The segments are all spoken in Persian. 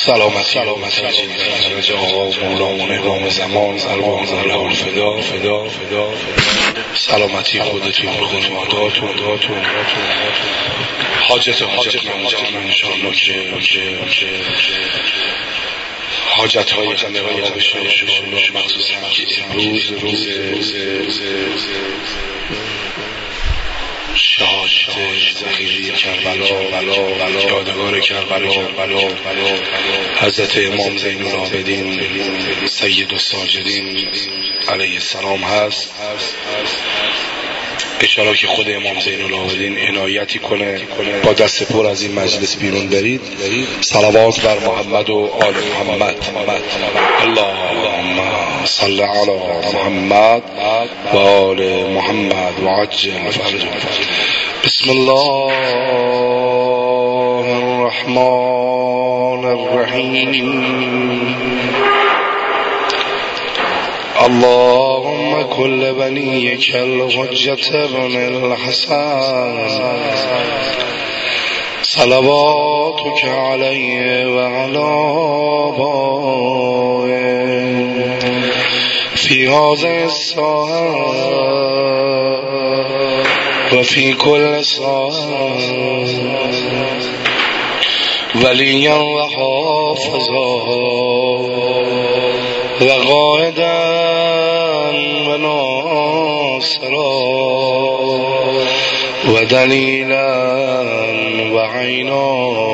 سلامتی رجا مولامون امام زمان ارواحمون له الفدا. سلامتی خودتون خانواده‌هاتون حاجت من انشاءالله که حاجت های همه را بشه مخصوصا که امروز روز شهادت ظهیری کربلا یادگار کربلا حضرت امام زین العابدین سید الساجدین علیه السلام هست. اشاره که خود امام زین العابدین عنایتی کنه با دست پر از این مجلس بیرون برید. صلوات بر محمد و آل محمد. اللهم صل علی محمد و آل محمد و عجل فرجهم. بسم الله الرحمن الرحیم. اللهم كل بنيك الحجة بن الحسن صلواتك عليه وعلى آبائه في هذه الساعة وفي كل ساعة وليا وحافظا وقائدا وناصرا ودليلا وعينا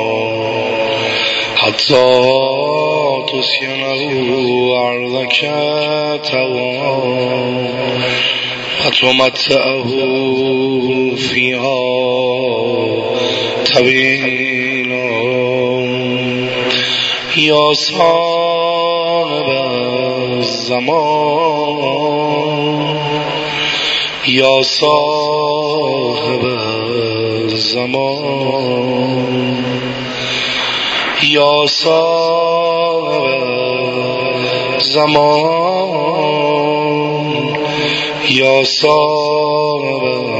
حتى تسكنه أرضك طوعا وتمتعه فيها طويلا يا صاحب الزمان يا صاحب الزمان يا صاحب الزمان يا صاحب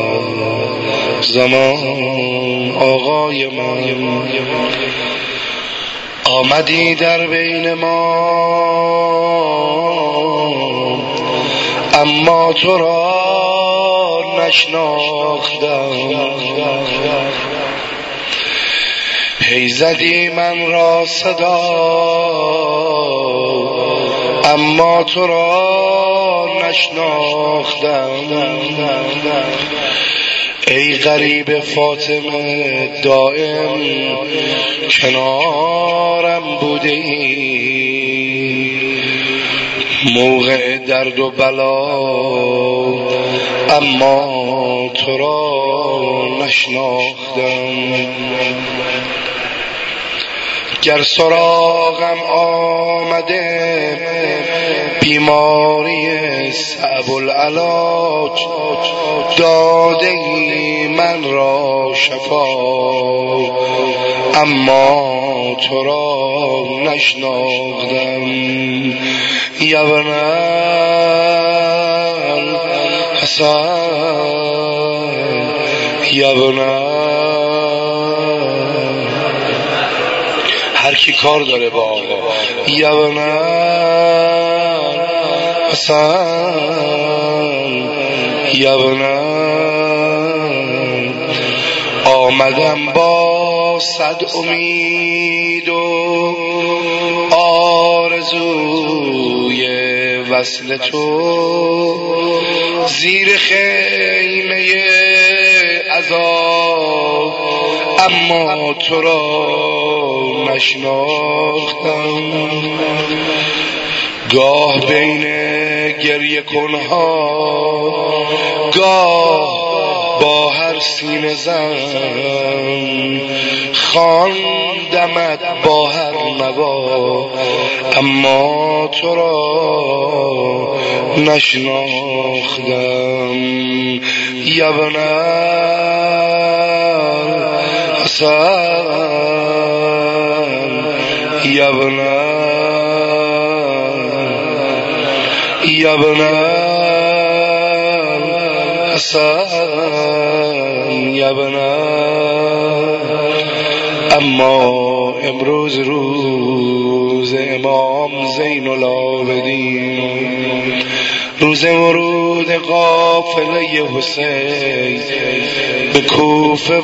الزمان. آقای من آمدی در بین ما اما تو را نشناختم. هی زدی من را صدا اما تو را نشناختم. ای غریب فاطمه دائم کنارم بوده ای، موقع درد و بلا اما تو را نشناختم. گر سراغم آمده بیماری صعب العلاج داده ای من را شفا اما تو را نشناختم. یا ابن الحسن یا ابن هر کی کار داره با آقا یا ابن حسن یا ابن آمدم با 100 امید و آرزوی وصل تو زیر خیمه عذاب اما تو را نشناختم. گاه بین گریه کنها گاه با هر سینه زن خواندمت با هر نوا اما تو را نشناختم. یا ابن الحسن یا ابن یا ابن الحسن یا ابن. اما امروز روز امام زین العابدین. روز ورود قافله حسین به کوفه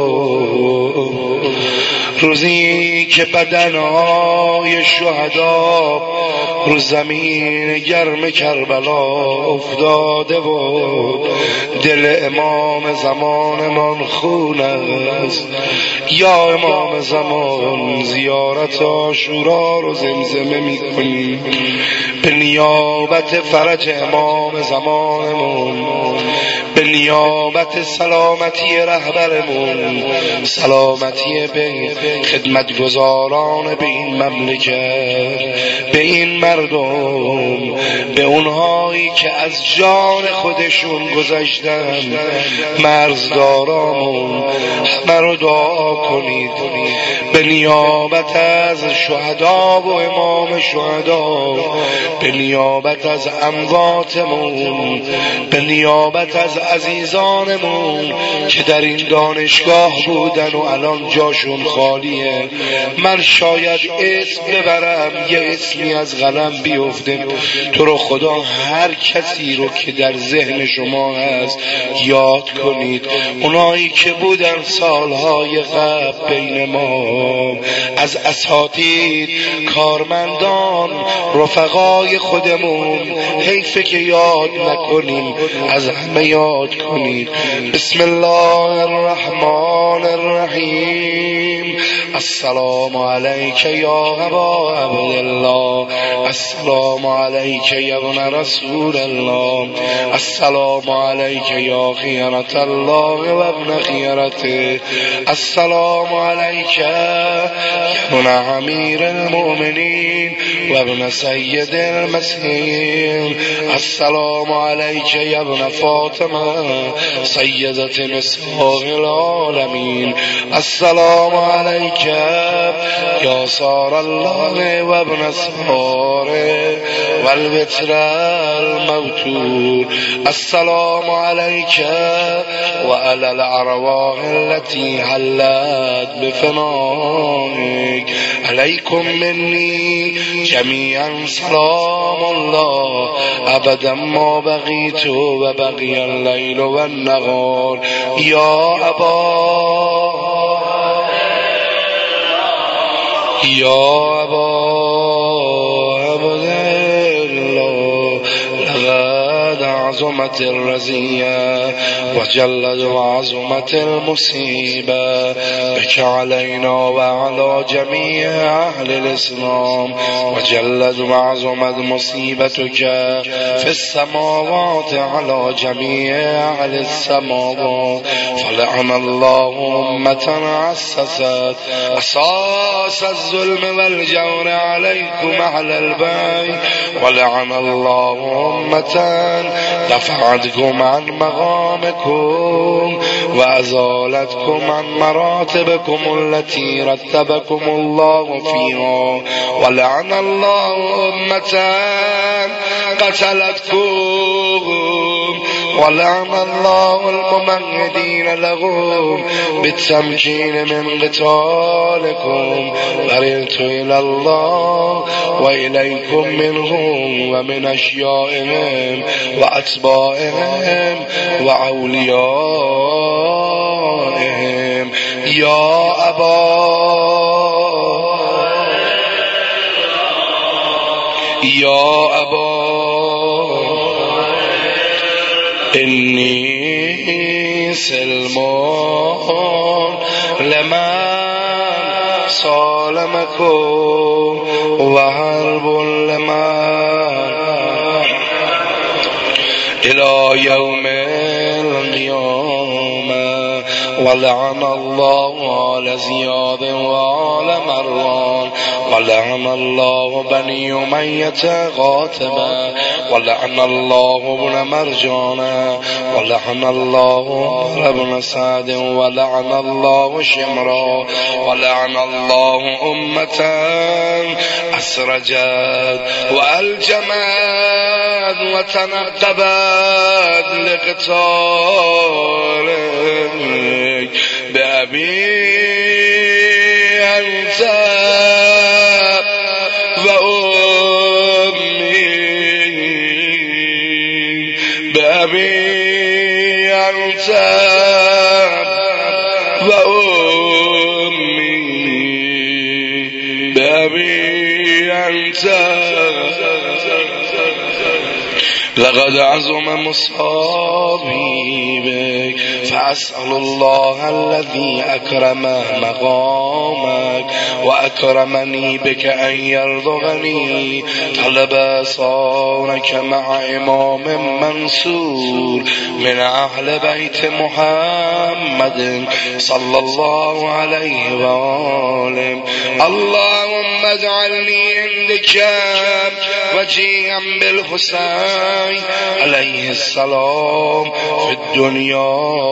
بود، روزی که بدنهای شهدا رو زمین گرم کربلا افتاده بود. دل امام زمانمان خون است. یا امام زمان، زیارت عاشورا رو زمزمه میکنیم به نیابت فرج امام زمانمون، به نیابت سلامتی رهبرمون، سلامتی به خدمتگزاران به این مملکت، به این مردم، به اونهایی که از جان خودشون گذشتن، مرزدارامون، همه رو دعا کنید به نیابت از شهدا و امام شهدا، به نیابت از امواتمون، به نیابت از عزیزانمون که در این دانشگاه بودن و الان جاشون خالیه. من شاید اسم ببرم، یه اسمی از قلم بیفته، تو رو خدا هر کسی رو که در ذهن شما هست یاد کنید. اونایی که بودن سالهای قبل بین ما، از اساتید، کارمندان، رفقای خودمون، حیفه که یاد نکنیم، از همه یاد کنید. بسم الله الرحمن الرحیم. السلام علیک یا ابا عبدالله، السلام علیک یا ابن رسول الله، السلام علیک یا خیرة الله و ابن خیرته، السلام علیک یا ابن امیر المؤمنین و ابن سید المسیحین، السلام علیک یا ابن فاطمه سیدة نساء العالمین، السلام علیک یا سار الله و ابن ساره و الوتر الموتور، السلام علیک و علی الارواح التي حلت بفنائك، علیکم منی جمیعا سلام الله ابدا ما بقیت و بقی اللیل و النهار. یا ابا عبدالله، لقد عظمت الرزیه و جلد و عظمت المصیبه بک علینا و علی جمیع اهل الاسلام، و جلد و عظمت مصیبتک فی السماوات علی جمیع اهل السماوات، فلعن الله امة اسست اساس الظلم والجور علیکم اهل البیت، ولعن الله امة دفعتكم عن مقامكم وازالتكم عن مراتبكم التي رتبكم الله فيها، ولعن الله امة قتلتكم، ولعن الله الممهدين لهم بالتمكين من قتالكم، بررت الى الله واليكم منهم ومن اشيائهم واتباعهم واوليائهم. یا ابا انی سلمان لمن سالمکم و حرب لمن الى یوم القیامه، ولعن الله آل زیاد و آل مروان، ولعن الله بني أمية قاتما، ولعن الله ابن مرجانا، ولعن الله ابن سعد، ولعن الله شمرا، ولعن الله أمة أسرجت وألجمت وتنقبت لقتالك بأبي أنت و بأبي أنت وأمي بأبي أنت لقد عظم مصابي بك فأسأل الله الذي أكرم مقامك وأكرمني بك أن يرزقني طلب صارك مع إمام منصور من أهل بيت محمد صلى الله عليه وآله. اللهم اجعلني عندك وجيها بالحسين عليه السلام في الدنيا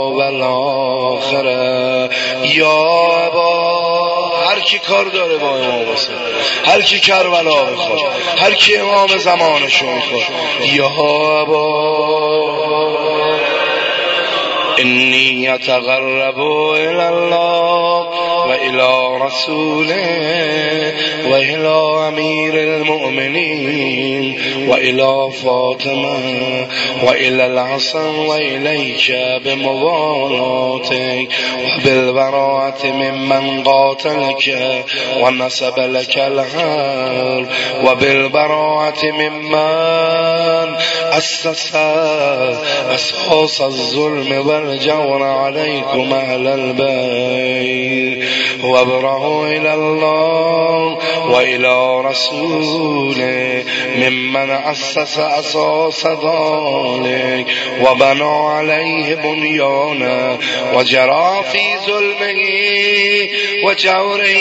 والآخرة. یا ابا، هر کی کار داره با امام حسین، هر کی کربلا بخواد، هر کی امام زمانشو میخواد، یا ابا إني أتقرب إلى الله وإلى رسوله وإلى أمير المؤمنين وإلى فاطمة وإلى الحسن وإليك بموالاتك وبالبراءة ممن قاتلك ونسب لك الحرب وبالبراءة ممن أسس أساس الظلم والجور عليكم أهل البيت وابرأوا إلى الله وإلى رسوله ممن أسس أساس ذلك وبنى عليه بنيانا وجرى في ظلمه وجوره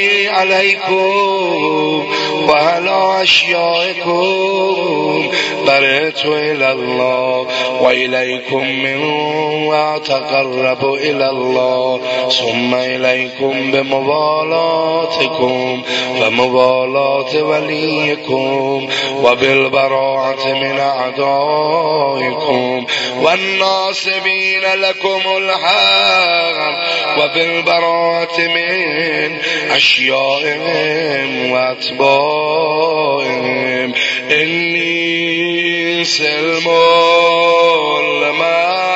عليكم وعلى أشيائكم برئت إلى الله وإليكم منه وأتقرب إلى الله ثم إليكم بموالاتكم وموالاة وليكم وبالبراءة من أعدائكم والناصبين لكم الحق وبالبراءة من أشيائهم وأتباعهم. إني سلم لمن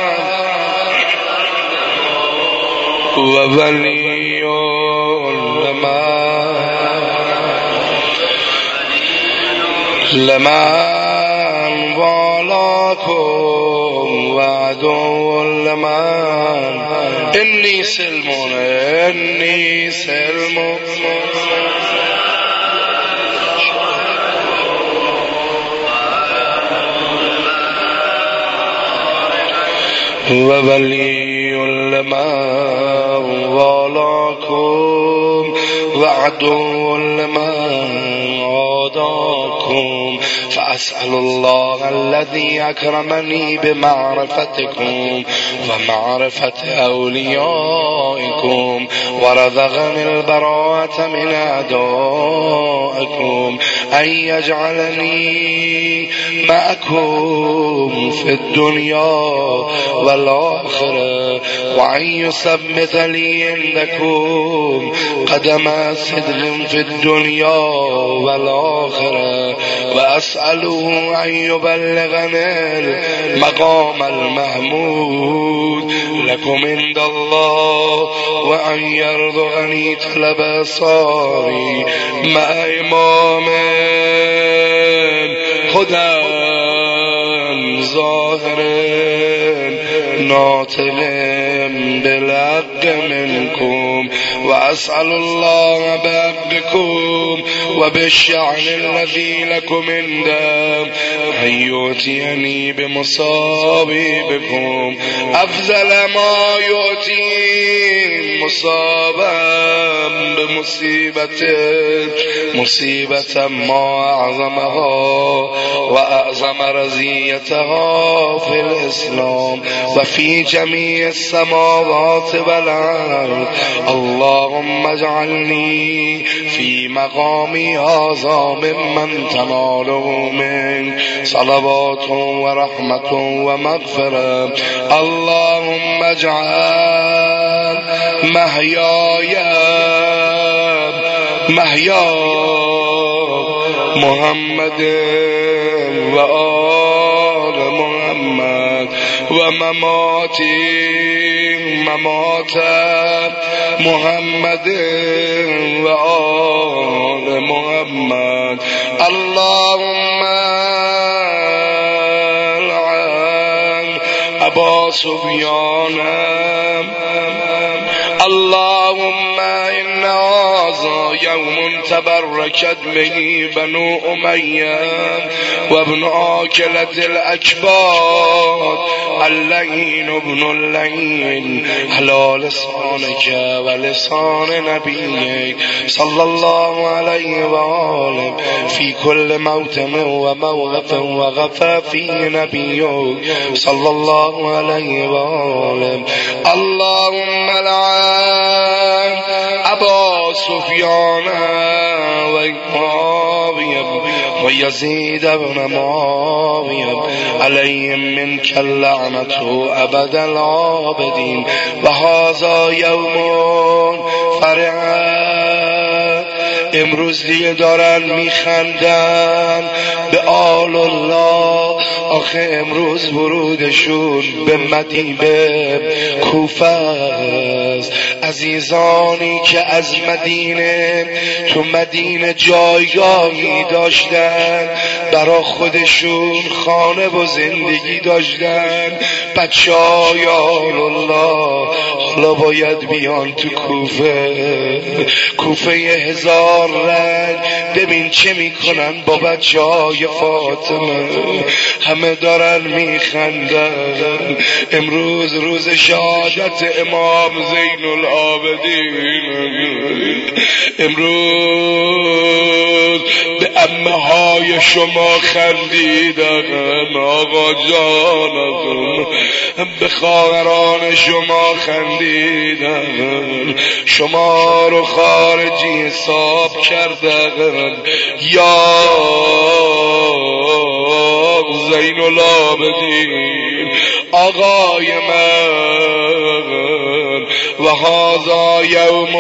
وولي لمن والاكم وعدو لمن إني سلم إني سلم وولي لمن والاكم وعدو لمن عاداكم. فأسأل الله الذي أكرمني بمعرفتكم ومعرفة أوليائكم ورزقني البراءة من أعدائكم أن يجعلني معكم في الدنيا والآخرة وأن يثبت لي عندكم قدم صدق في الدنيا والآخرة وأسأله أن يبلغني المقام المحمود لكم عند الله وأن يرزقني طلب صاري مع إمام هدى ظاهر ناطق بالحق منكم. وأسأل الله بحقكم وبالشأن الذي لكم عنده أن يؤتيني بمصابي بكم أفضل ما يؤتي مصابا مصيبة ما أعظمها وأعظم رزيتها في الإسلام وفي جميع السماوات والأرض. اللهم اجعلني في مقامي هذا ممن تناله منك صلوات ورحمة ومغفرة. اللهم اجعل محياي محيا محمد وآل محمد و مماتی ممات محمد و آل محمد. اللهم لعن ابا سفیان. اللهم إن هذا يوم تبركت به بنو أمية وابن آكلة الأكباد اللعين ابن اللعين على لسانك ولسان نبيك صلى الله عليه وآله في كل موتم وموقف وغف فيه نبيك صلى الله عليه وآله. اللهم لعن ابا سفیان و معاویه و یزید بن معاویه علیهم منک اللعنة ابد العابدین. و هذا یوم فرح. امروز دیگه دارن میخندن به آل الله. آخه امروز ورودشون به مدینه کوفه است. عزیزانی که از مدینه تو مدینه جایگاهی داشتن، برا خودشون خانه و زندگی داشتن، بچه های آل الله حالا باید بیان تو کوفه. کوفه 1000 رنگ. ببین چه میکنن با بچه های فاطمه. همه دارن میخندن. امروز روز شهادت امام زین العابدین. امروز به عمه های شما خندیدن آقا جانتون، به خواهران شما خندیدن، شما رو خارجی حساب کردن. یا زین العابدین آقای من. و هذا یوم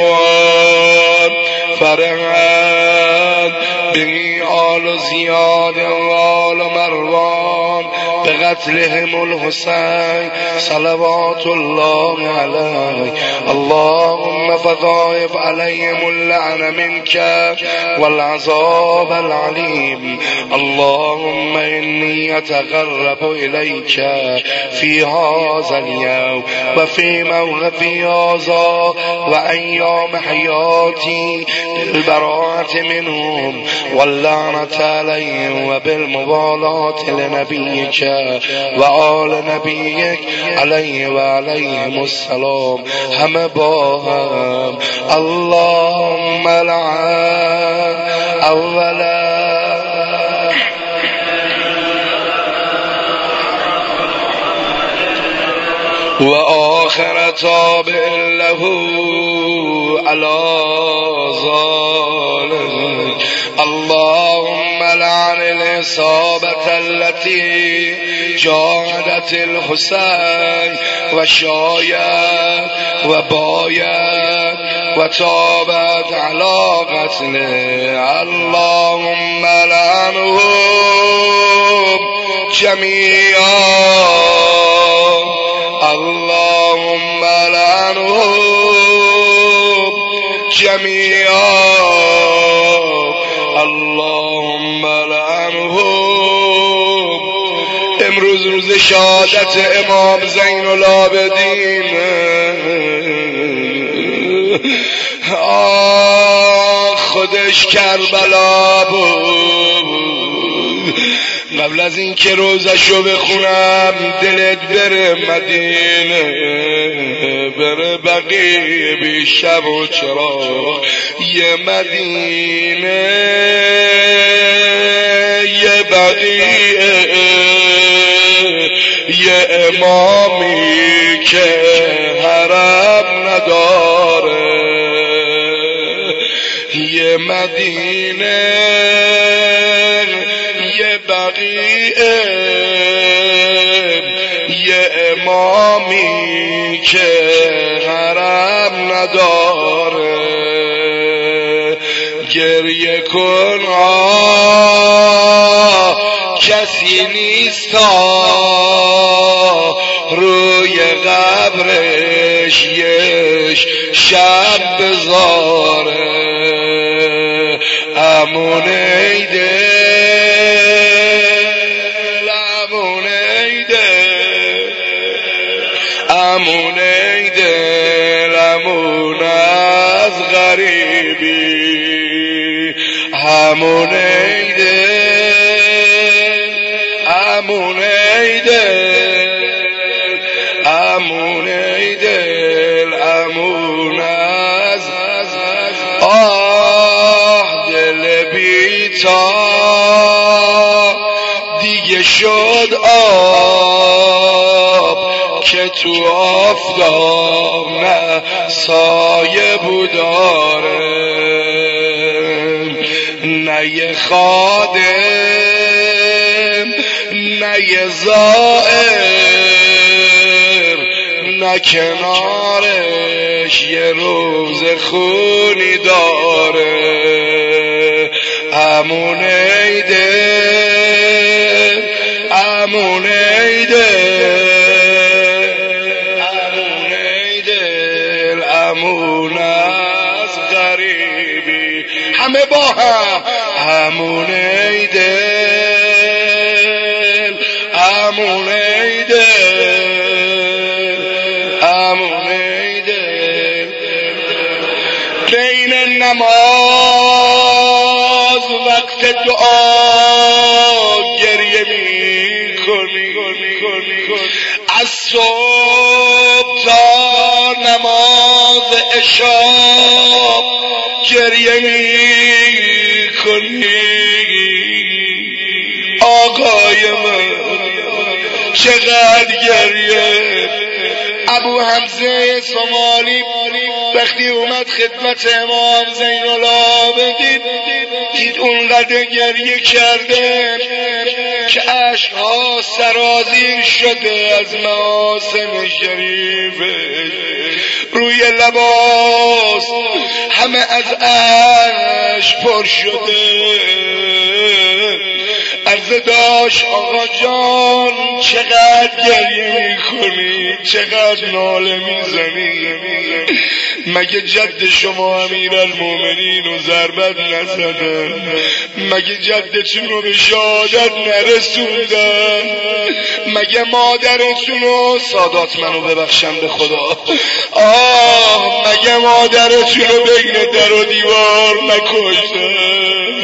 فرحت به آل زیاد و آل مروان به قتلهم الحسین صلوات الله علیه. اللهم فضائف علیهم اللعن منك والعذاب العلیم. اللهم انی اتقرب الیک فی هذا اليوم و فی موقف هذا و ایام حیاتی بالبراءة منهم واللعنة عليهم وبالمبالاة لنبيك وآل نبيك عليه وعليهم السلام. همه با هم اللهم لعن اولا و آخر تابع له على ذلك. اللهم لعن العصابة التي جاهدت الحسين وشايت وبايت وتابت على قتله. اللهم لعنهم جميعا. اللهم لعنهم جميعا. اللهم لعنهم. امروز روز شهادت امام زین العابدین. خودش کربلا بود. قبل از این که روزشو بخونم دلت بره مدینه، بره بقیه بی شب و چراغ. یه مدینه یه بقیه، یه امامی که حرم نداره. یه مدینه یه بقیه، یه امامی که حرم نداره. گریه کن کسی نیست روی قبرش یک شب بذاره. امون ای دل، امون ای دل، امون ای دل، امون از غریبی. امون ای دل، امون ای دل، امون ای دل، امون از دل بی‌تاب دیگه شد آب که تو آفتاب نه سایه بوداره، نه یه خادم نه یه زائر، نه کنارش یه روز خونی داره. امون ای دل، امون ای دل، امون ای دل، امون از غریبی. همه با هم امون ای دل، امون ای دل، امون ای دل. بین نماز وقت دعا گریه می کنی، از صبح تا نماز عشا گریه می کنی. آقای من چقدر گریه. ابو حمزه صومالی وقتی اومد خدمت امام زین العابدین دید اونقدر گریه کرده که اشک‌ها سرازیر شده از محاسن شریفه، روی لباس همه از اشک پر شده. عرض داشت آقا جان چقدر گریه میکنی، چقدر ناله میزنی، مگه جد شما امیرالمومنین رو ضربت نزدن؟ مگه جدتون رو به شهادت نرسوندن؟ مگه مادرتون رو، سادات منو ببخشن به خدا، مگه مادرتون رو بین در و دیوار نکشتن؟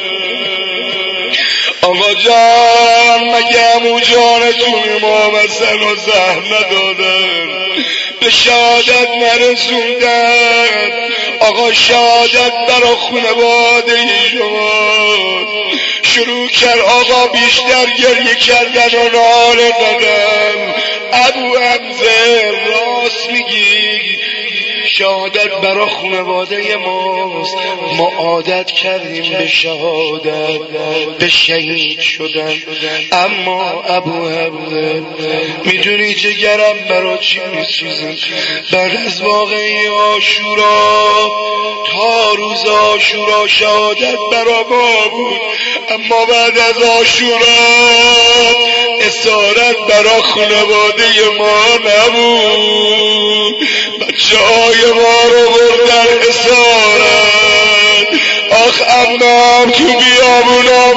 آقا جان مگه عمو جانتون امام حسن رو زهر ندادن؟ به شهادت نرسوندن؟ آقا شهادت برا خانواده شما. شروع کرد آقا بیشتر گریه کردن و ناله دادن. ابو حمزه راست میگی، شهادت برا خانواده ماست، ما عادت کردیم به شهادت، به شهید شدن. اما ابو حمزه میدونی جگرم برا چی میسوزه؟ بعد از واقعی عاشورا تا روز عاشورا شهادت برا ما بود، اما بعد از عاشورا اسارت برا خانواده ما نبود. بچه های ما رو بردن اسارت. آخ امام تو بیابونا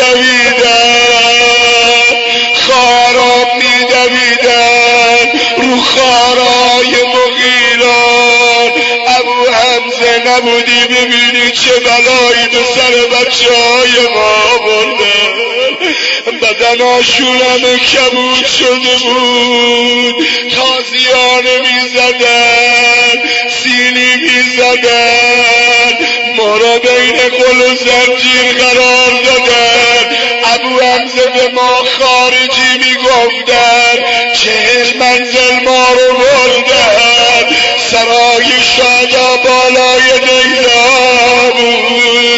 میدویدن، خواهرام میدویدن رو خارای مغیلان. ابو حمزه نبودی ببینی چه بلایی به سر بچه های ما بردن. بدناشون همه کبود شده بود، تازیانه میزدن، سینی میزدن، ما را بین قل و زنجیر قرار دادن. ابو حمزه به ما خارجی میگفتن، 40 منزل ما رو بردن. سرای شادا بالای دیلا بود.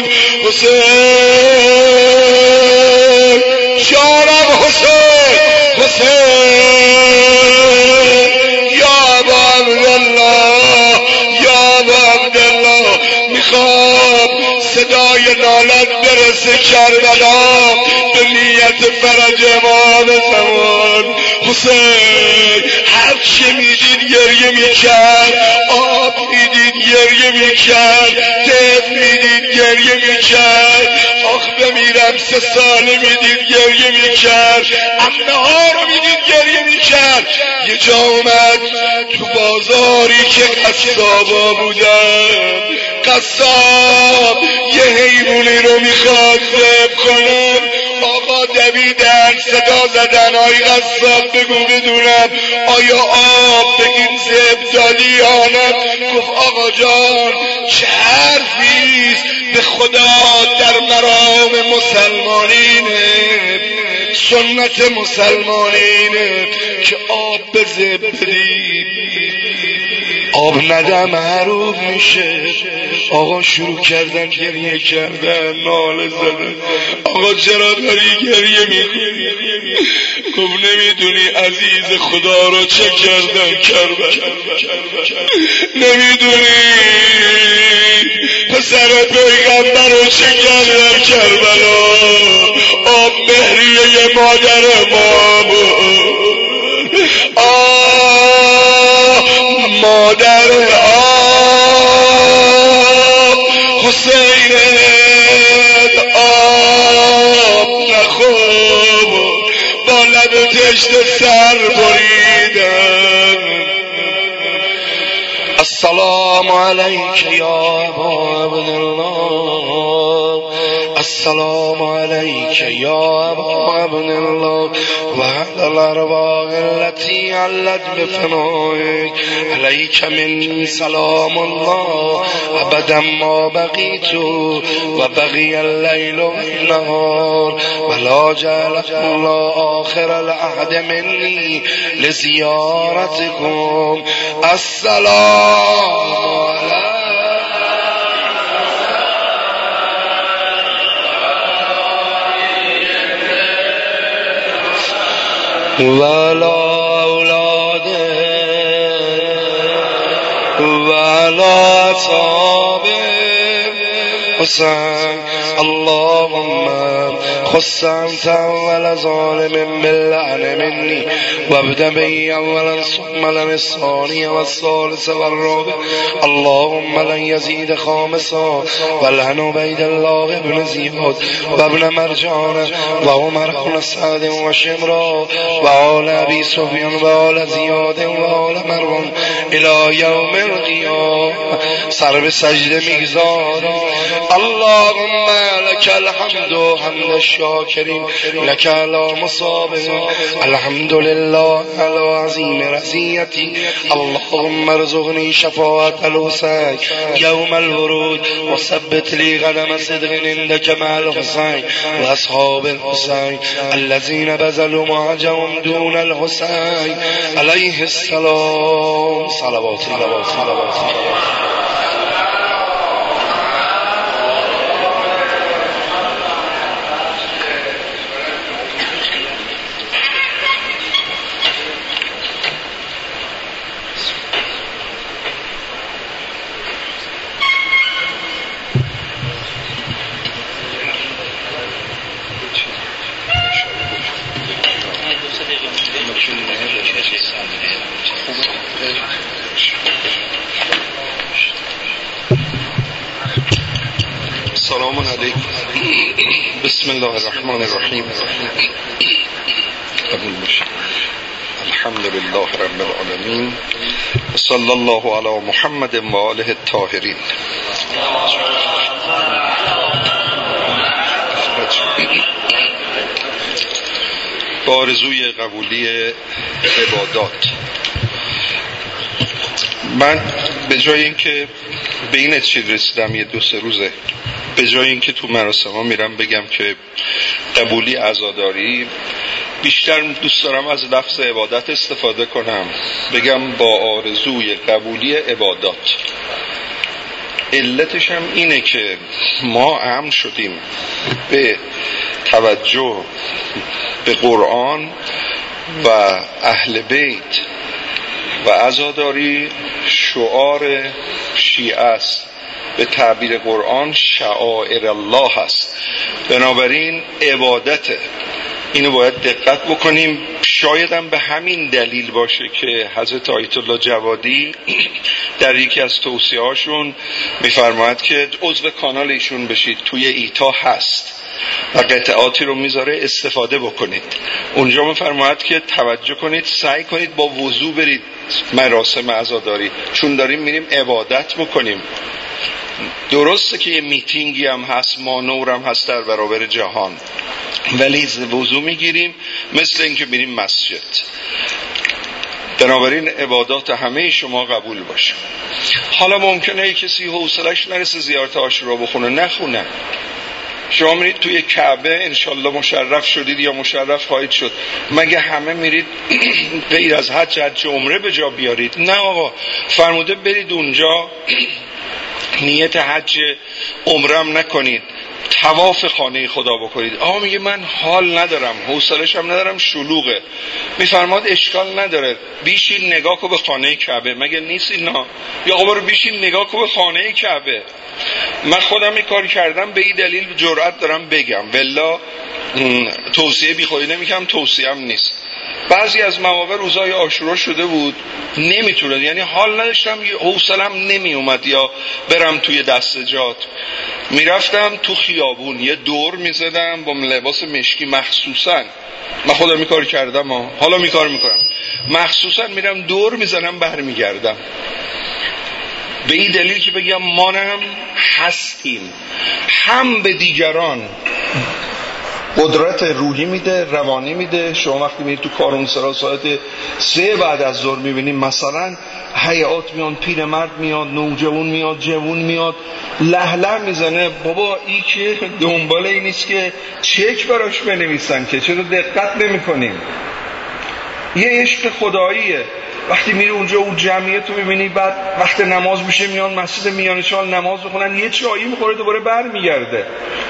حسین جانم، حسین، حسین یا ابا عبدالله، یا ابا عبدالله. میخوام صدای نالت برسه کربلا به نیت فرج امام زمان. حسین هر چه میدید گریه میکرد، آب میدید گریه میکرد، دف میدید گریه میکرد، آخ بمیرم 3 ساله میدید گریه میکرد، امه ها رو میدید گریه میکرد. یه جا اومد تو بازاری که قصابا بودن، قصاب یه حیوانی رو میخواد ذبح کنه، آقا دویدن صدا زدن آی قصاب بگو بدونم آیا آب به این ذبح دادی یا نه؟ گفت آقا جان چه حرفیست، به خدا در مرام مسلمانینه، سنت مسلمانینه که آب به ذبح بدی، آب نده محروم میشه. آقا شروع کردن گریه کردن، ناله زدن. آقا چرا داری گریه میکنی؟ گفت نمیدونی عزیز خدا رو چه کردن کربلا، نمیدونی پسر پیغمبر رو چه کردن کربلا. آب مهریه مادر ما بود، مادر آب حسین آب نخور، با لب تشت سر بریدن. السلام علیک یا ابا عبدالله، السلام علیک یا ابا عبدالله و علی الارواح التي علت بفنائک، علیک من سلام الله ابدا ما بقیت و بقی اللیل و النهار ولا جعل الله آخر العهد منی لزیارتکم. السلام علیکم ولا اولاده ولا اصحاب حسین. اللهم خص انت اول ظالم باللعن مني وابدأ بي اولا ثم لن الثاني والثالث والرابع. اللهم لن يزيد خامسا والهن عبيد الله ابن زياد وابن مرجان وعمر بن سعد وشمرا وآل ابي سفيان وآل زياد وآل مروان الى يوم القيامة. سر به سجده میگذارم. اللهم لك الحمد حمد الشاكرين، لك على مصابه، الحمد لله على عظيم رزيتي. اللهم ارزقني شفاعة الحسين يوم الورود وثبت لي قدم صدق عندك مع الحسين واصحاب الحسين الذين بذلوا معجهم دون الحسين عليه السلام. صلوات الله صلوات الله. السلام علیکم. بسم الله الرحمن الرحیم. قبول بشه. الحمد لله رب العالمین. صلی الله علی محمد و آله الطاهرین. با آرزوی قبولی عبادات، من به جای اینکه به این چیز رسیدم، یه 2-3 روزه به جای اینکه تو مراسم ها میرم بگم که قبولی عزاداری، بیشتر دوست دارم از لفظ عبادت استفاده کنم، بگم با آرزوی قبولی عبادات. علتش هم اینه که ما امر شدیم به توجه به قرآن و اهل بیت و عزاداری شعار شیعه است، به تعبیر قرآن شعائر الله هست، بنابراین عبادته. اینو باید دقت بکنیم. شایدم به همین دلیل باشه که حضرت آیت الله جوادی در یکی از توصیه‌هاشون میفرماید که عضو کانال ایشون بشید، توی ایتا هست و قطعاتی رو میذاره استفاده بکنید. اونجا میفرماید که توجه کنید، سعی کنید با وضو برید مراسم عزاداری، چون داریم میریم عبادت میکنیم. درسته که یه میتینگی هم هست، مانور هم هست در برابر جهان، ولی وضو میگیریم مثل اینکه میریم مسجد. بنابراین عبادات همه شما قبول باشه. حالا ممکنه کسی حوصله‌اش نرسه زیارت عاشورا بخونه، نخونه. شما میرید توی کعبه، انشالله مشرف شدید یا مشرف خواهید شد. مگه همه میرید غیر از حج عمره به جا بیارید؟ نه آقا، فرموده برید اونجا نیت حج عمرم نکنید، طواف خانه خدا بکنید. آقا میگه من حال ندارم، حوصله‌شم ندارم، شلوغه. میفرماد اشکال نداره، بیشین نگاه کو به خانه کعبه. مگه نیست اینا؟ یا آقا برو بیشین نگاه کو به خانه کعبه. من خودم این کار کردم، به این دلیل جرأت دارم بگم، والله توصیه بیخودی نمیکنم، توصیه هم نیست. بعضی از مواقع روزای عاشورا شده بود نمیتونم، یعنی حال نداشتم، حوصله‌ام نمی اومد یا برم توی دستجات، میرفتم تو خیابون یه دور میزدم با لباس مشکی، مخصوصا من خودم این کار کردم، حالا می کار میکنم، مخصوصا میرم دور میزنم برمیگردم، به این دلیل که بگم ما هم هستیم، هم به دیگران قدرت روحی میده، روانی میده. شما وقتی میرید تو کارونسرا ساعت 3 بعد از ظهر میبینیم مثلا هیئات میان، پیرمرد میاد، نوجوان میاد، جوان میاد، لهله میزنه. بابا این که دنبال این نیست که چک براش بنویسن که، چرا دقت نمیکنیم؟ یه عشق خداییه. وقتی میری اونجا اون جمعیت رو میبینی، بعد وقت نماز میشه میان مسجد میانشال نماز بخونن، یه چایی میخوره دوباره برمیگرده.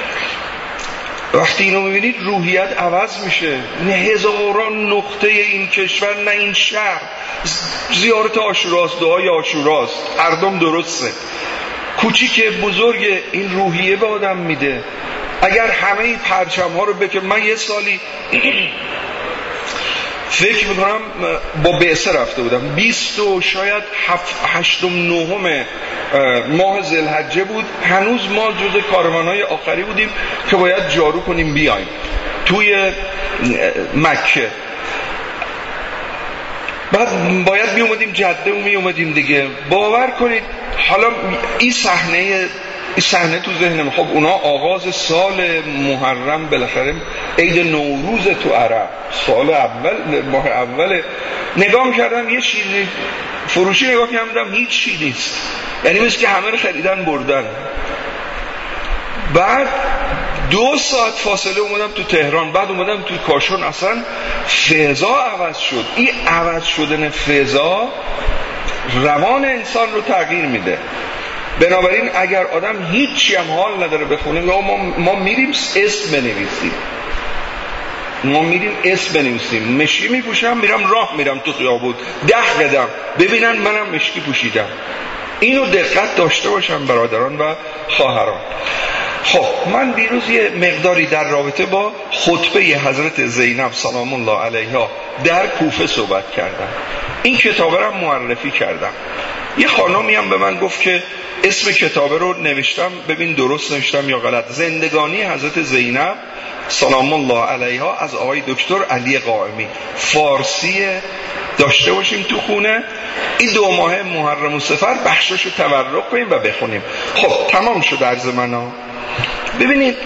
وقتی اینو میبینید روحیت عوض میشه. نه هزاران نقطه این کشور، نه این شهر زیارت عاشوراست، دعای عاشوراست، هردم درسته. کوچیک بزرگ این روحیه به آدم میده. اگر همه این پرچم ها رو بکن، من یه سالی فکر میکنم با بعثه رفته بودم، 20 و شاید 8 9 ماه ذوالحجه بود، هنوز ما جز کاروانهای آخری بودیم که باید جارو کنیم بیایم توی مکه. بعد باید می اومدیم جده و می اومدیم دیگه. باور کنید حالا این صحنه تو ذهنم. خب اونا آغاز سال محرم، بالاخره عید نوروز تو عرب، سال اول، ماه اول. نگاه می‌کردم یه شیرینی فروشی نگاه کردم، هیچ چیزی نیست، یعنی مثل که همه رو خریدن بردن. بعد 2 ساعت فاصله اومدم تو تهران، بعد اومدم تو کاشان، اصلا فضا عوض شد. این عوض شدن فضا روان انسان رو تغییر میده. بنابراین اگر آدم هیچی هم حال نداره بخونه، ما میریم اسم بنویسیم، مشکی میپوشم، میرم راه میرم تو خیابون 10 قدم ببینن منم مشکی پوشیدم. اینو دقت داشته باشم برادران و خواهران. خب من دیروز یه مقداری در رابطه با خطبه حضرت زینب سلام الله علیها در کوفه صحبت کردم. این کتابه رو معرفی کردم. یه خانمی هم به من گفت که اسم کتابه رو نوشتم، ببین درست نوشتم یا غلط. زندگانی حضرت زینب سلام الله علیها از آقای دکتر علی قائمی. فارسی داشته باشیم تو خونه. این 2 ماه محرم و صفر بخشاشو تورق کنیم و بخونیم. خب تمام شد عرض منو. ببینید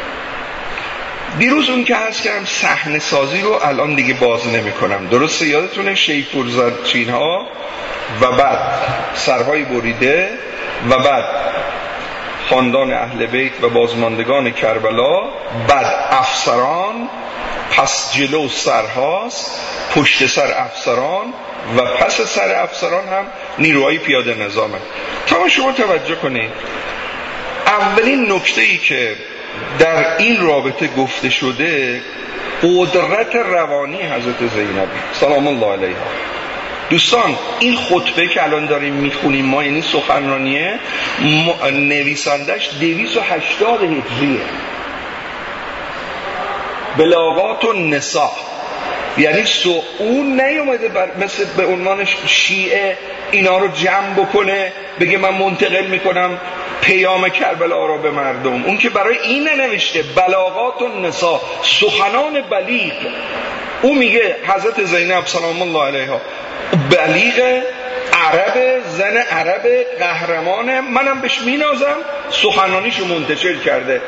دیروز اون که عرض کردم صحنه سازی رو الان دیگه باز نمی کنم. درسته یادتونه شیپورزچین ها و بعد سرهای بریده و بعد خاندان اهل بیت و بازماندگان کربلا، بعد افسران، پس جلو سرهاست، پشت سر افسران و پس سر افسران هم نیروهای پیاده نظامه. تا شما توجه کنید اولین نکته‌ای که در این رابطه گفته شده قدرت روانی حضرت زینب سلام الله علیها. دوستان این خطبه که الان داریم میخونیم ما، یعنی سخنرانیه، نویسندش 280 هجریه، بلاغات النساء یعنی اون نیومده مثل به عنوان شیعه اینا رو جمع بکنه بگه من منتقل میکنم پیام کربلا را به مردم. اون که برای این ننوشته بلاغات النساء، سخنان بلیغ. اون میگه حضرت زینب سلام الله علیها بلیغ، عرب، زن عرب، قهرمان، منم بهش مینازم. سخنانیشو منتشر کرده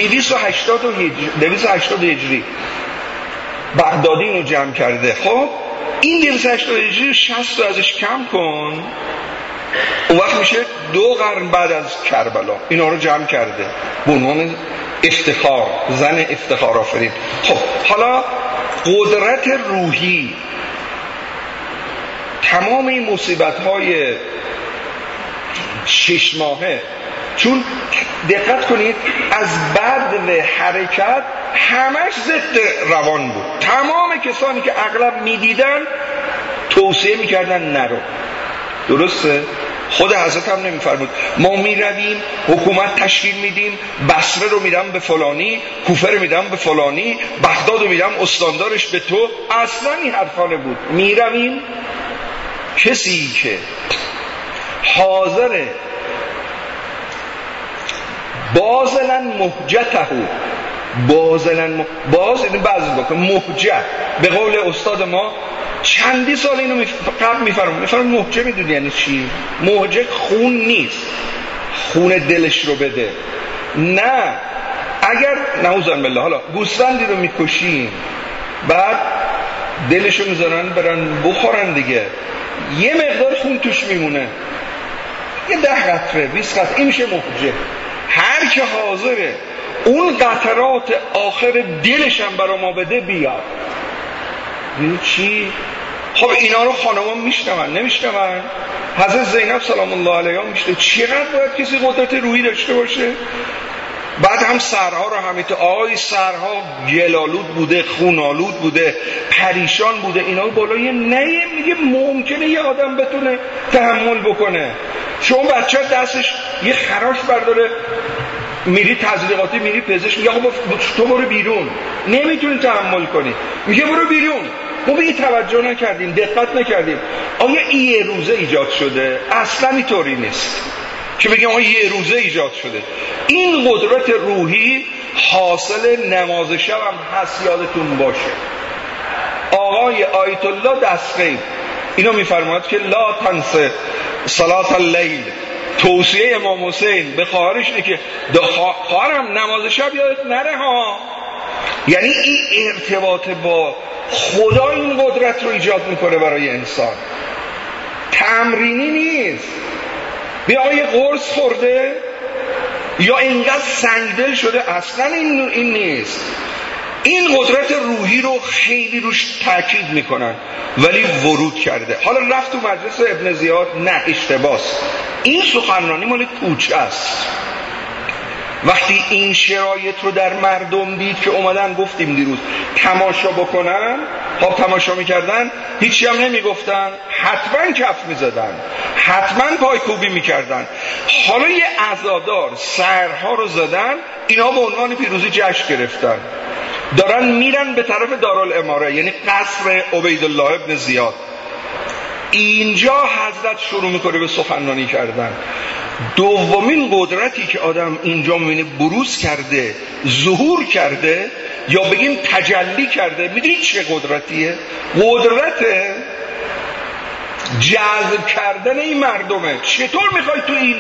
280 هجری بغدادی اینو جمع کرده. خب این 280 هجری 60 ازش کم کن، اون وقت میشه 2 قرن بعد از کربلا اینا رو جمع کرده به عنوان افتخار، زن افتخار آفرین. خب حالا قدرت روحی، تمام این مصیبت‌های 6 ماهه، چون دقت کنید از بعد حرکت همش ضد روان بود. تمام کسانی که اغلب میدیدن توصیه میکردن نرو. درسته؟ خود حضرت هم نمیفرمود ما میرویم حکومت تشکیل میدیم، بصره رو میدم به فلانی، کوفه رو میدم به فلانی، بغداد رو میدم استاندارش به تو. اصلا این حرفا نبود. میرویم کسی که حاضره بازلن محجته، باز این بعضی بکن محجه، به قول استاد ما چندی سال اینو قبل میفرمون محجه میدونی یعنی چی؟ محجه خون نیست خون دلش رو بده، نه. اگر نعوذ بالله حالا گوسفندی رو میکشیم بعد دلشو میذارن برن بخورن دیگه، یه مقدار خون توش میمونه، یه 10 قطره 20 قطره، این میشه محجه. هر که حاضره اون قطرات آخر دلش هم برا ما بده بیاد. این چی؟ خب اینا رو خانمان میشنون نمیشنون؟ حضرت زینب سلام الله علیها میشنه. چقدر باید کسی قدرت روحی داشته باشه؟ بعد هم سرها رو همیته سرها گلالود بوده، خونالود بوده، پریشان بوده. اینا بالای نه میگه ممکنه یه آدم بتونه تحمل بکنه. شما بچه دستش یه خراش برداره میری تزریقاتی، میری پزشک، میگه خب تو برو بیرون، نمیتونی تحمل کنی، میگه برو بیرون. ما به این توجه نکردیم، دقت نکردیم. آیا این یه روزه ایجاد شده؟ اصلا اینطوری نیست که بگیم آیا یه روزه ایجاد شده. این قدرت روحی حاصل نماز شب هم هست، یادتون باشه. آقای آیت الله دستقیب اینو میفرماید که لا تنسه صلات اللیل. توصیه امام حسین به خواهرش اینه که خواهرم نماز شب یادت نره ها. یعنی این ارتباط با خدا این قدرت رو ایجاد میکنه برای انسان، تمرینی نیست. بیا یه قرص خورده یا اینقدر سنگدل شده، اصلا این نیست. این قدرت روحی رو خیلی روش تاکید میکنن ولی ورود کرده. حالا رفت تو مجلس ابن زیاد، نه اشتباس. این سخنرانی مال کوچه است. وقتی این شرایط رو در مردم دید که اومدن، گفتیم دیروز، تماشا بکنن، خب تماشا میکردن هیچی هم نمیگفتن، حتما کف میزدن، حتما پایکوبی میکردن. حالا یه عزادار سرها رو زدن، اینا به عنوان پیروزی جشن گرفتن، دارن میرن به طرف دارالاماره، یعنی قصر عبیدالله ابن زیاد. اینجا حضرت شروع میکنه به سخنرانی کردن. دومین قدرتی که آدم اینجا میبینه بروز کرده، ظهور کرده، یا بگیم تجلی کرده، میدونید چه قدرتیه؟ قدرت جذب کردن این مردمه. چطور میخوای تو این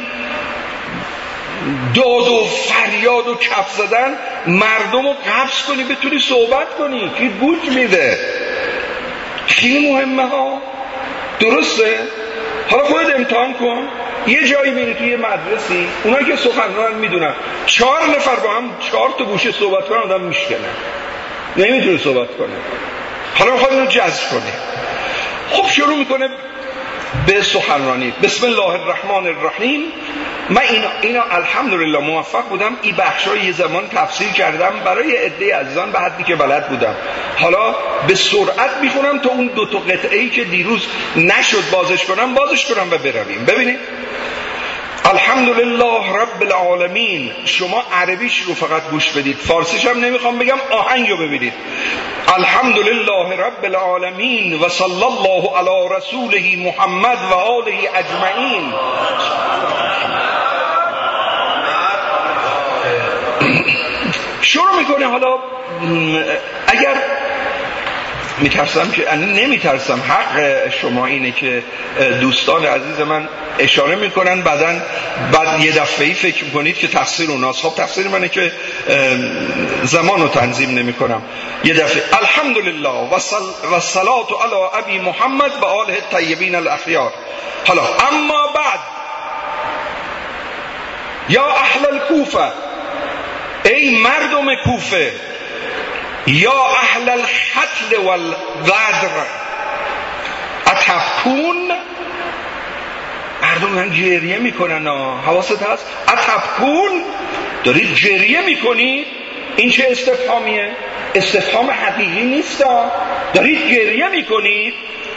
داد و فریاد و کف زدن مردم رو قبض کنی، بتونی صحبت کنی که گوش میده؟ خیلی مهمه ها. درسته؟ حالا خودت امتحان کن. یه جایی میری توی یه مدرسی، اونایی که سخنران میدونن 4 نفر با هم 4 تا گوشه صحبت کنن، آدم میشکنه، نمیتونه صحبت کنه. حالا میخواد اینو جذب کنه. خب شروع میکنه به سخنرانی. بسم الله الرحمن الرحیم. من اینا الحمدلله موفق بودم این بخشای یه زمان تفسیر کردم برای عده عزیزان به حدی که بلد بودم. حالا به سرعت میخونم تا اون 2 تا قطعه‌ای که دیروز نشد بازش کنم و برویم. ببینید الحمدلله رب العالمین. شما عربیش رو فقط گوش بدید، فارسیش هم نمیخوام بگم، آهنگ رو ببینید. الحمد لله رب العالمین و صلی الله علی رسوله محمد و آله اجمعین. شروع میکنه. حالا اگر میترسم که نمیترسم، حق شما اینه که دوستان عزیز من اشاره میکنن بعد یه دفعه‌ای فکر میکنید که تقصیر اوناست. خب تقصیر منه که زمان رو تنظیم نمیکنم. یه دفعه الحمدلله و الصلاة علی ابی محمد و آله الطیبین الاخیار. حالا اما بعد، یا اهل الکوفه، ای مردم کوفه، یا اهل الحتل والغدر اتبکون. مردم من گریه میکنن، حواست هست؟ اتبکون، دارید گریه میکنید. این چه استفهامیه؟ استفهام حقیقی نیست، دارید گریه میکنید.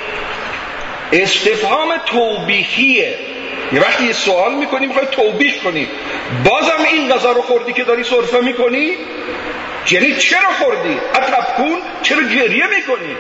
استفهام توبیخیه. یه وقتی یه سوال میکنی میخوای توبیخ کنی، بازم این غذا رو خوردی که داری سرفه میکنی؟ یعنی چرا خوردی؟ اتبکون، چرا گریه میکنی؟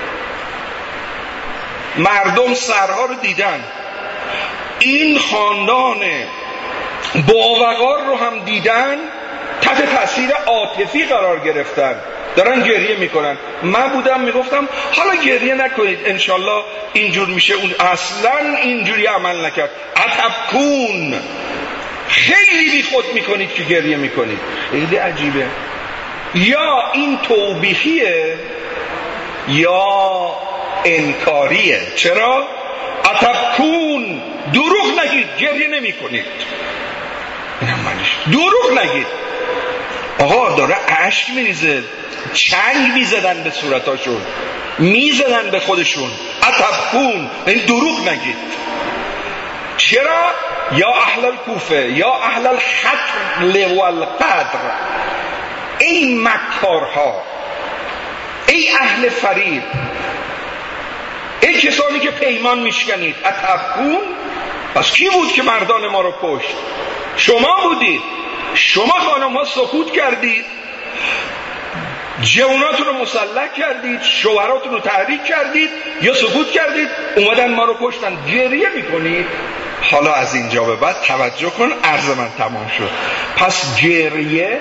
مردم سرها رو دیدن، این خاندان باوقار رو هم دیدن، تحت تاثیر عاطفی قرار گرفتن، دارن گریه میکنن. من بودم میگفتم حالا گریه نکنید، انشالله اینجور میشه. اون اصلا اینجوری عمل نکرد. اتبکون، خیلی بی خود میکنید که گریه میکنید. خیلی عجیبه. یا این توبیخیه یا انکاریه. چرا؟ اتبکون، دروغ نگید، گریه نمی کنید. اینم معنیش. دروغ نگید. آقا داره اشک میریزه، چنگ میزدن به صورتاشون، میزدن به خودشون. اتبکون، این دروغ نگید. چرا؟ یا اهل الکوفه یا اهل الحتل والقدر، ای مکارها، ای اهل فریب، ای کسانی که پیمان میشکنید. اتبکون، پس کی بود که مردان ما رو کشت؟ شما بودید. شما خانم ها سکوت کردید، جواناتون رو مسلح کردید، شوهراتون رو تحریک کردید یا سکوت کردید، اومدن ما رو کشتن. گریه میکنید. حالا از اینجا به بعد توجه کن، عرض من تمام شد. پس گریه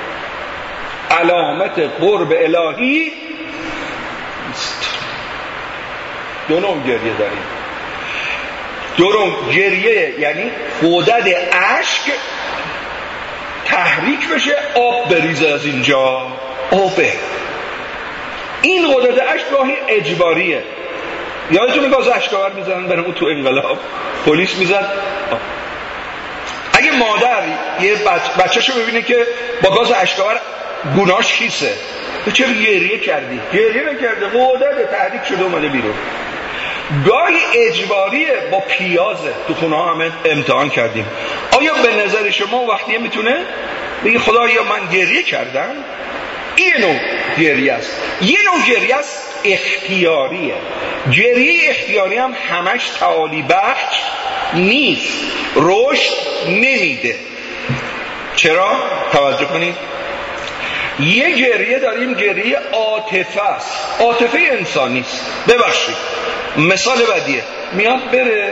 علامت قرب الهی است. دو نوع گریه داریم. دو نوع گریه یعنی غدد اشک تحریک بشه، آب بریزه از اینجا، آبه. این غدد اشک گاهی اجباریه. یادتونه گاز اشکاور میزنن برامون تو انقلاب، پلیس میزد. اگه مادر یه بچه‌شو ببینه که با گاز اشکاور گناهش کیسه، تو چرا گریه کردی؟ گریه نکرده، غدد تحریک شده اومده بیرون. گاهی اجباریه، با پیازه. تو خونه ها همه امتحان کردیم. آیا به نظر شما وقتی میتونه بگی خدایا من گریه کردم؟ این نوع گریه است. یه نوع گریه است اختیاریه. گریه اختیاری هم همش تعالی بخش نیست، رشد نمیده. چرا؟ توجه کنید. یه گریه داریم، گریه عاطفه است، عاطفه انسانی است. ببخشید، مثال بدیه. میاد بره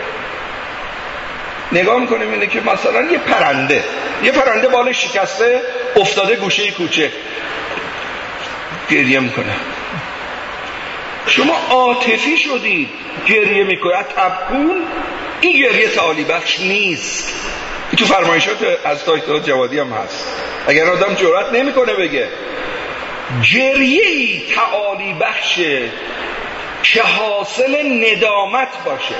نگاه میکنه اینه که مثلا یه پرنده بالش شکسته افتاده گوشه کوچه، گریه میکنه. شما عاطفی شدید، گریه میکنید. اتبکون، این گریه تعالی بخش نیست. تو فرمایشات از دکتر جوادی هم هست. اگر آدم جرأت نمیکنه بگه گریه‌ای تعالی بخشه که حاصل ندامت باشه،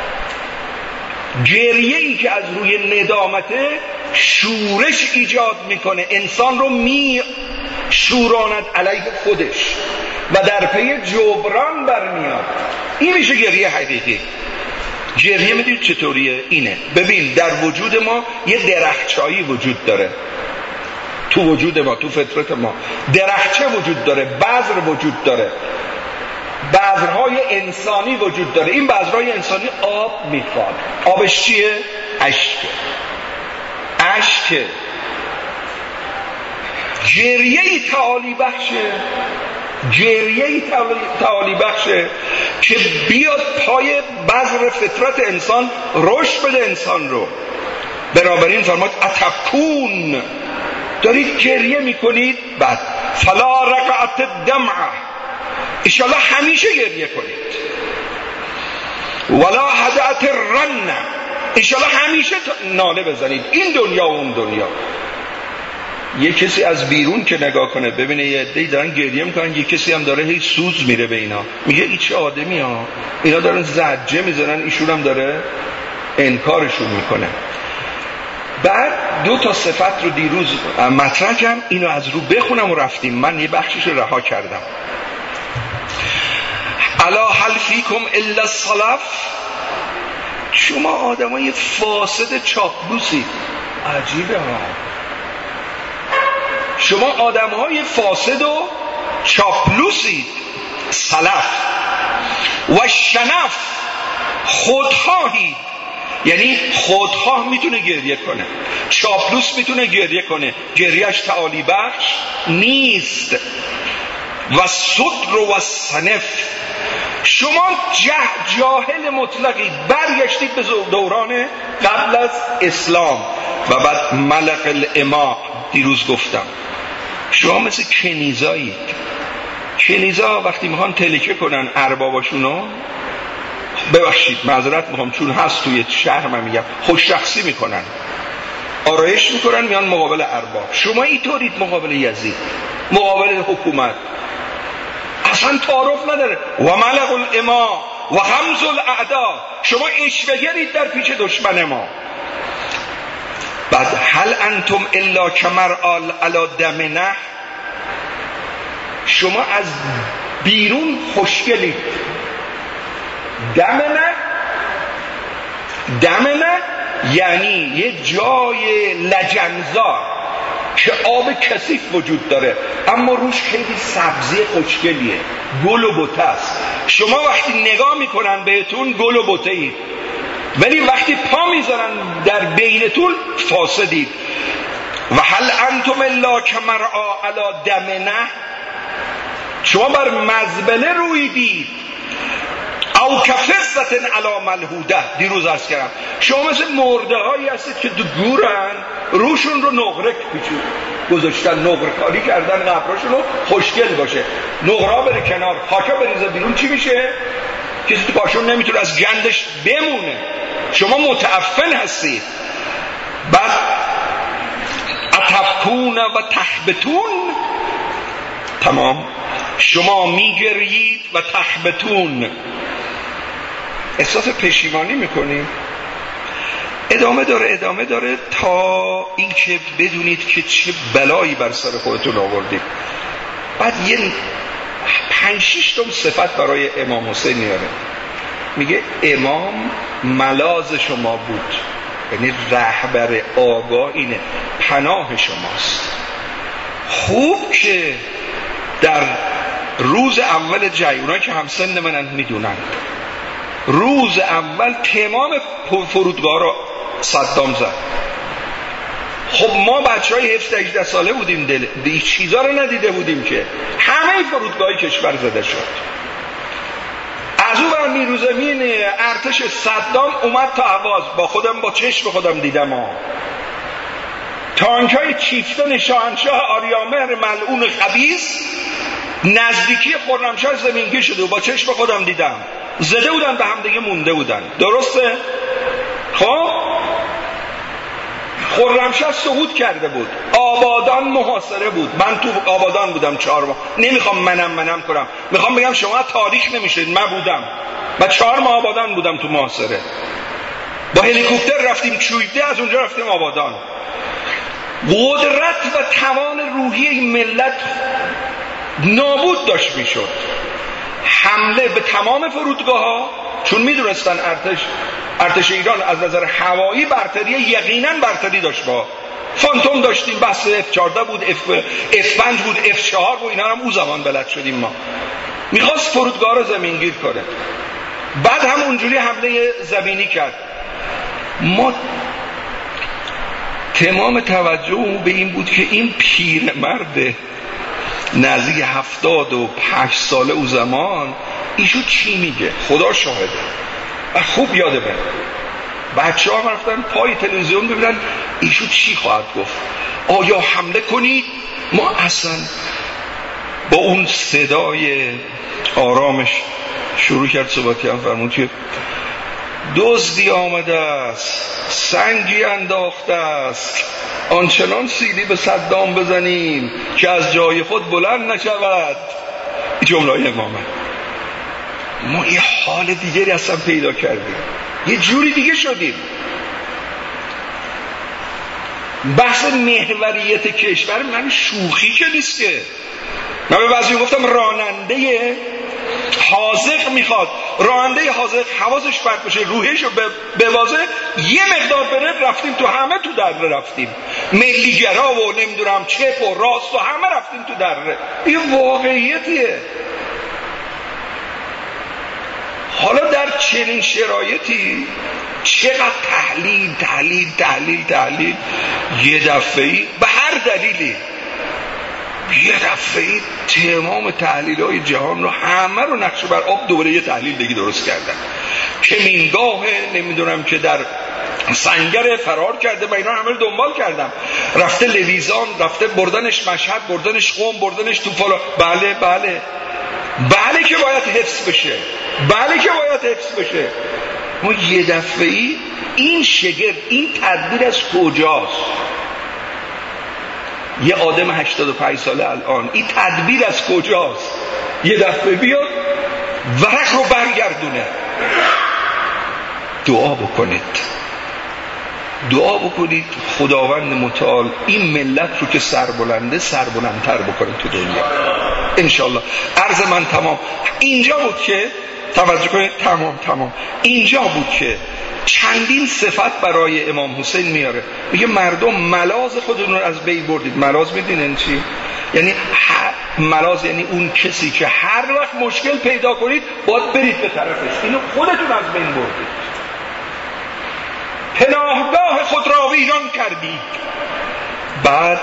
گریه‌ای که از روی ندامته شورش ایجاد میکنه، انسان رو شوراند علیه خودش و در پی جبران برمیاد، این میشه گریه حقیقی. گریه میدید چطوریه؟ اینه. ببین، در وجود ما یه درخچایی وجود داره، تو وجود ما، تو فطرت ما درخچه وجود داره، بذر وجود داره، بذرهای انسانی وجود داره. این بذرهای انسانی آب میخواد. آبش چیه؟ اشکه. اشکه. گریه‌ای تعالی بخشه گریه تعالی بخشه که بیاد پای بذر فطرت انسان رشد بده انسان رو. بنابراین فرمود اتبکون، دارید گریه میکنید. بعد فلا رقعت الدمعه، انشالله همیشه گریه کنید. ولا هدعت الرنه، انشالله همیشه ناله بزنید، این دنیا و اون دنیا. یه کسی از بیرون که نگاه کنه ببینه یه عده‌ای دارن گریه میکنن، یه کسی هم داره هی سوز میره به اینا، میگه این چه آدمی ها، اینا دارن زجه میزنن، ایشون هم داره انکارشون میکنه. بعد 2 صفت رو دیروز مطرح کردم، اینو از رو بخونم و رفتیم. من یه بخشش رو رها کردم. الا هل فیکم الا السلف، شما آدمای فاسد چاپلوسید. عجیبه ها، شما آدمهای فاسد و چاپلوسید. سلف و شنف، خودخواهید. یعنی خودخواه میتونه گریه کنه، چاپلوس میتونه گریه کنه، گریهش تعالی بخش نیست. و صدر و صنف، شما جاهل مطلقی، برگشتید به دوران قبل از اسلام. و بعد ملق الاماء، دیروز گفتم شما مثل کنیزایید. کنیزا وقتی میخوان تلکه کنن ارباباشونو، ببخشید معذرت میخوام چون هست توی شهر من میگم، خوششخصی میکنن، آرایش میکنن، میان مقابل ارباب. شما اینطورید مقابل یزید، مقابل حکومت، اصلا تعارف نداره. و ملق الاماء و غمز الاعداء، شما اشوهگرید در پیش دشمن ما. بعد هل انتم الا کمرآل علی دم نح، شما از بیرون خوشگلید. دم نه یعنی یه جای لجنزار که آب کثیف وجود داره اما روش خیلی سبزی خوشگلیه، گل و بته است. شما وقتی نگاه میکنن بهتون گل و بته اید، ولی وقتی پا میذارن در بینتون فاسدید. و هل انتم الا کمرآ علی دم نه، شما بر مزبله رویدید. او کفزت علی ملحوده، دیروز عرض کردم شما مثل مرده هایی هستید که دو گورن، روشون رو نقره پیچون گذاشتن، نقره کاری کردن قبراشون رو خوشگل باشه، نقره بره کنار، خاکا بریزه بیرون، چی میشه؟ کسی تو پاشون نمیتونه از گندش بمونه. شما متعفن هستید. بعد اتبکون و تخبتون، تمام، شما میگرید و تخبتون، احساس پشیمانی میکنید. ادامه داره تا اینکه بدونید که چه بلایی بر سر خودتون آوردید. بعد یه 5-6 تا صفت برای امام حسین میاره. میگه امام ملاذ شما بود، یعنی رهبر آگاه اینه، پناه شماست. خوب که در روز اول جنگ، اونایی که همسن منن میدونن، روز اول تمام فرودگاه رو صدام زد. خب ما بچهای 17-18 ساله بودیم، این چیزا رو ندیده بودیم که همه فرودگاه کشور زده شد. از اون بر نیروزمین ارتش صدام اومد تا اهواز، با چشم خودم دیدم ها. تانکای چیفتن شاهنشاه آریامهر ملعون خبیث نزدیکی خرمشاه زمینگیر شده و با چشم خودم دیدم، زده بودن به هم دیگه مونده بودن. درسته؟ خب خرمشاه سقوط کرده بود، آبادان محاصره بود، من تو آبادان بودم 4 ماه. نمیخوام منم کنم، میخوام بگم شما تاریخ نمیشید، من بودم و 4 ماه آبادان بودم تو محاصره. با هلیکوپتر رفتیم چویده، از اونجا رفتیم آبادان. قدرت و توان روحی این ملت نابود داشت میشد. حمله به تمام فرودگاه ها، چون میدونستن ارتش ایران از نظر هوایی برتری، یقینا برتری داشت. با فانتوم داشتیم، بس F-14 بود، F-5 بود، F-4 بود، اینا هم اون زمان بلد شدیم. ما میخواست فرودگاه رو زمینگیر کنه، بعد هم اونجوری حمله زمینی کرد. ما تمام توجه به این بود که این پیرمرد نزدیک 75 ساله او زمان ایشو چی میگه خدا شاهده و خوب یاده من. بچه ها رفتن پای تلویزیون ببینن ایشو چی خواهد گفت. آیا حمله کنید؟ ما اصلا با اون صدای آرامش شروع کرد صحبتی. هم فرمود که دزدی آمده است، سنگی انداخته است، آنچنان سیلی به صدام بزنیم که از جای خود بلند نشود. جمله امامه. ما یه حال دیگری اصلا پیدا کردیم، یه جوری دیگه شدیم. بحث محوریت کشور من شوخی که نیست که. من به بعضی گفتم راننده حاذق میخواد، راننده حاذق حواسش پرت بشه، روحشو بوازه، یه مقدار بره رفتیم تو همه تو دره رفتیم، ملیگرا و نمیدونم چپ و راست و همه رفتیم تو دره. این واقعیتیه. حالا در چنین شرایطی چقدر تحلیل یه دفعه‌ای به هر دلیلی یه دفعه‌ای تمام تحلیل‌های جهان رو همه رو نقشه بر آب دوباره یه تحلیل دیگه درست کردن. کمینگاه نمیدونم که در سنگر فرار کرده، من اینا همه رو دنبال کردم، رفته لویزان، رفته بردنش مشهد، بردنش قم، بردنش تو فلان. بله که باید حفظ بشه. ما یه دفعه‌ای این شگرد، این تدبیر از کجاست؟ یه آدم 85 ساله الان این تدبیر از کجاست؟ یه دفعه بیاد ورق رو برگردونه. دعا بکنید خداوند متعال این ملت رو که سربلندتر بکنه تو دنیا انشالله. عرض من تمام. اینجا بود که توجه کنید، تمام اینجا بود که چندین صفت برای امام حسین میاره. میگه مردم ملاذ خودتون رو از بین بردید. ملاذ میدونین چی؟ یعنی ملاذ یعنی اون کسی که هر وقت مشکل پیدا کنید باید برید به طرفش، اینو خودتون از بین بردید. پناهگاه خود را ویران کردید. بعد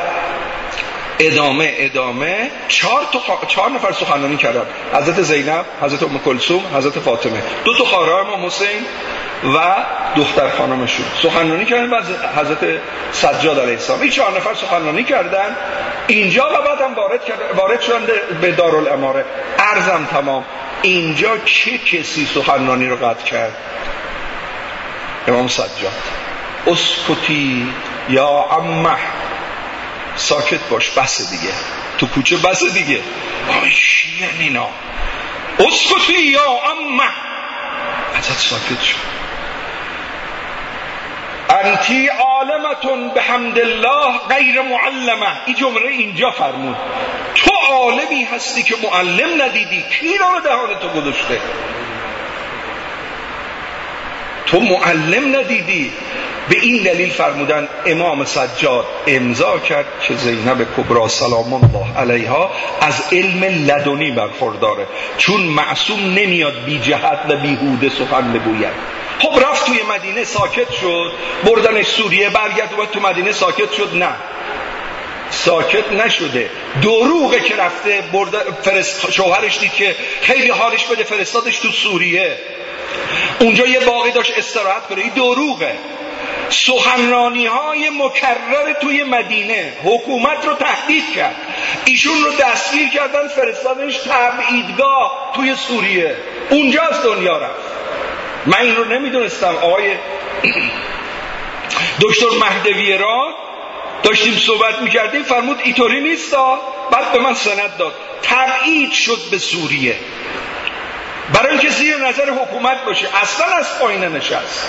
ادامه 4 نفر سخنرانی کردن، حضرت زینب، حضرت ام کلثوم، حضرت فاطمه، 2 خواهرای امام حسین و دختر خانمشون سخنرانی کردن و حضرت سجاد علیه السلام. این 4 نفر سخنرانی کردن اینجا و بعد هم وارد شدن به دارالاماره. عرضم تمام. اینجا چه کسی سخنرانی رو قطع کرد؟ امام سجاد. اسکتی یا عمه، ساکت باش، بس دیگه، تو کوچه بس دیگه. چی یعنی اینا؟ اسکتی یا عمه. حضرت ساکت شد. انتی عالمتون بحمد الله غیر معلمه. این جمله اینجا فرمود. تو عالمی هستی که معلم ندیدی. کی رو دهان تو گذاشته؟ تو معلم ندیدی. به این دلیل فرمودن امام سجاد امضا کرد که زینب کبری سلام الله علیها از علم لدنی برخورداره، چون معصوم نمیاد بی جهت و بیهوده سخن بگوید. خب رفت توی مدینه ساکت شد، بردنش سوریه، برگرد اومد تو مدینه ساکت شد. نه، ساکت نشده. دروغه که رفته شوهرش دید که خیلی حالش بده، فرستادش تو سوریه، اونجا یه باقی داشت استراحت کنه. این دروغه. سخنرانی های مکرر توی مدینه حکومت رو تهدید کرد، ایشون رو دستگیر کردن، فرستادنش تبعیدگاه توی سوریه، اونجا از دنیا رفت. من این رو نمیدونستم. آقای دکتر مهدوی را داشتیم صحبت میکردیم، فرمود اینطوری نیستا. بعد به من سند داد، تبعید شد به سوریه برای اینکه زیر نظر حکومت باشه. اصلا از پایین نشست.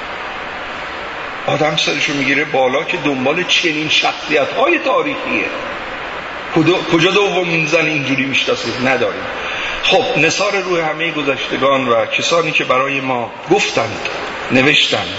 آدم سرشو میگیره بالا که دنبال چنین شخصیت‌های تاریخیه. کجا دومین زن اینجوری میشناسید؟ نداریم. خب نثار روح همه گذشتگان و کسانی که برای ما گفتند، نوشتند،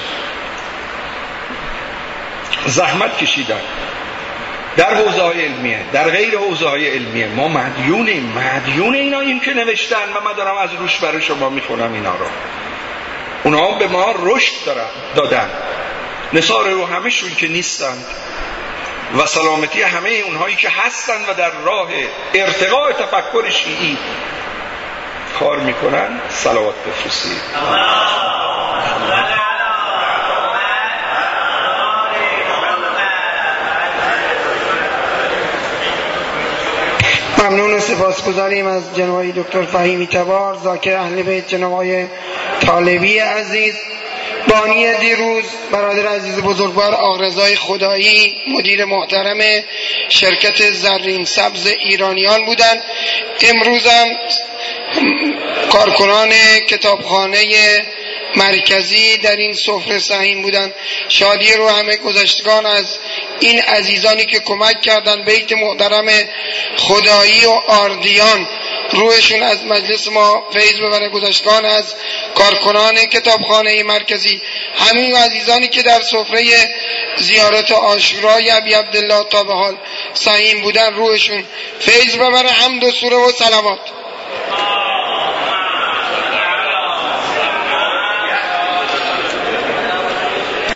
زحمت کشیدن در حوزه‌های علمیه، در غیر حوزه‌های علمیه. ما مدیون ایناییم که نوشتن و من دارم از روش برای شما میخونم اینا رو. اونا به ما رشد دادن. نثار رو همشون که نیستند، و سلامتی همه اونهایی که هستن و در راه ارتقاء تفکر شیعی کار میکنن صلوات بفرستید. ممنون و سپاسگزاریم از جناب دکتر فهیمی تبار، ذاکر اهل بیت، جناب طالبی عزیز، بانی دیروز، برادر عزیز بزرگوار آقا رضای خدایی، مدیر محترم شرکت زرین سبز ایرانیان بودند. امروز هم کارکنان کتابخانه مرکزی در این سفره سهیم بودند. شادی رو همه گذشتگان از این عزیزانی که کمک کردند، بیت محترم خدایی و آردیان، روحشون از مجلس ما فیض ببره. گذشتگان از کارکنان کتابخانه مرکزی، همین عزیزانی که در سفره زیارت عاشورای ابی عبدالله تا به حال سهیم بودن، روحشون فیض ببره. حمد و سوره و صلوات.